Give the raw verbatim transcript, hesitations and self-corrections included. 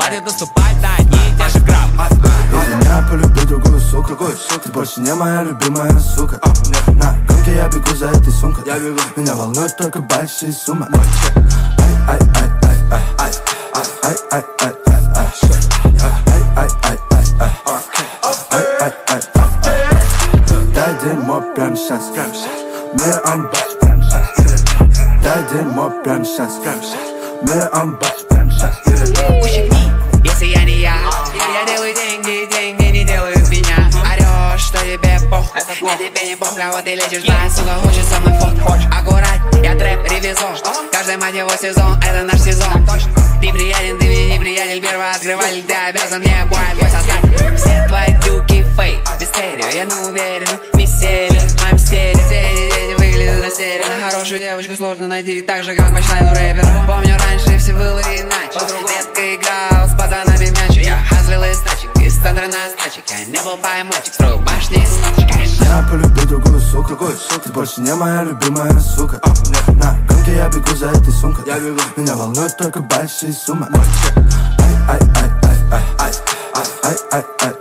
хватит наступать на одни и те же грабли. Из-за меня полюби другую суку, ты больше не моя любимая сука. На гонке я бегу за этой сумкой, меня волнуют только большие суммы. Ай, ай, ай, ай, ай, ай, ай, ай, ай, ай, ай, ай, ай, дай дерьмо прям сейчас, мне амбач прям сейчас. Дай дерьмо прям сейчас, мне амбач прям сейчас. Ущипни, если я не я. Я делаю деньги, деньги не делают меня. Орешь, что тебе пох, а тебе не пох, кого ты лечишь, да, сука, хочешь со мной фот. Аккурат, я трэп-ревизор, каждый мать его сезон, это наш сезон. Ты приятен, ты мне не приятель, первооткрыватель, ты обязан мне бой твой создать. Все твои трюки фейк, мистерию, я не уверен, мистерия, I'm стерео. Все дети выглядят растерянно, хорошую девочку сложно найти, так же как мечтаю рэпер. Помню, раньше все было иначе, редко играл с пацанами мяч. Я хазлил из тачек, из центра на стачек, я не был поймачек, строю башни из ночек. Я полюби другую суку, ты больше не моя любимая сука. На гонке я бегу за этой сумкой, меня волнуют только большие суммы. Ай, ай, ай, ай, ай, ай, ай, ай, ай.